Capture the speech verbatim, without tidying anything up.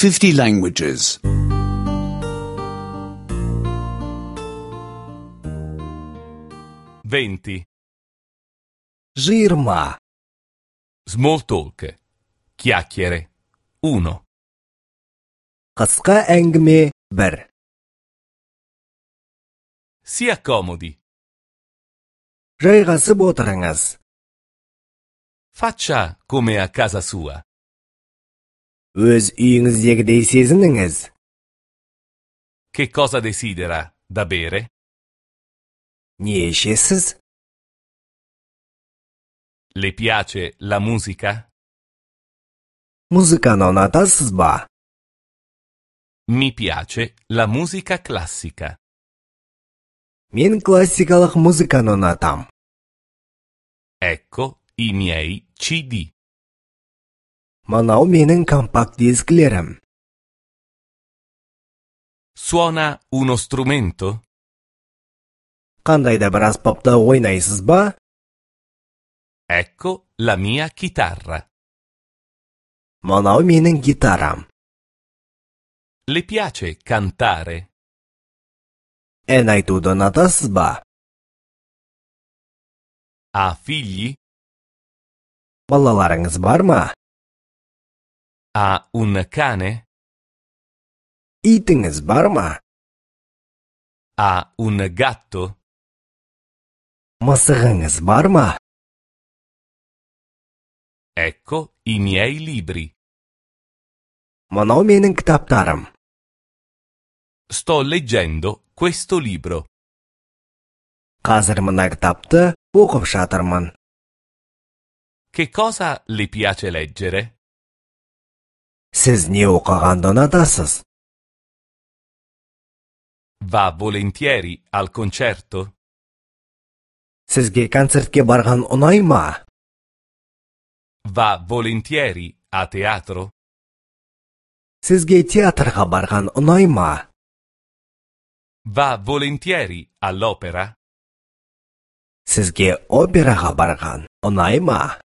fifty languages. venti. жиырма, Small talk. Chiacchiere. uno. қысқа әңгіме бір, Si accomodi. жайғасып отырыңыз. Faccia come a casa sua. Өз үйіңіздегідей сезініңіз. Che cosa desidera da bere? Не ішесіз? Le piace la musica? Музыканы ұнатасыз ба? Mi piace la musica classica. Мен классикалық музыканы ұнатам. Ecco i miei C D. Мынау менің компакт дискілерім. Suona uno strumento? Қандай да бір аспапта ойнайсыз ба? Ecco la mia chitarra. Мынау менің гитарам. Le piace cantare? Ән айтуды ұнатасыз ба? Ha figli? Балаларыңыз бар ма? Ha un cane? Итіңіз бар ма? Ha un gatto? Мысығыңыз бар ма? Ecco i miei libri. Мынау менің кітаптарым. Sto leggendo questo libro. Қазір мына кітапты оқып жатырмын. Che cosa le piace leggere? Сіз не оқығанды ұнатасыз? Va volentieri al concerto? Сізге концертке барған ұнай ма? Va volentieri a teatro? Сізге театрға барған ұнай ма? Va volentieri all'opera? Сізге операға барған ұнай ма?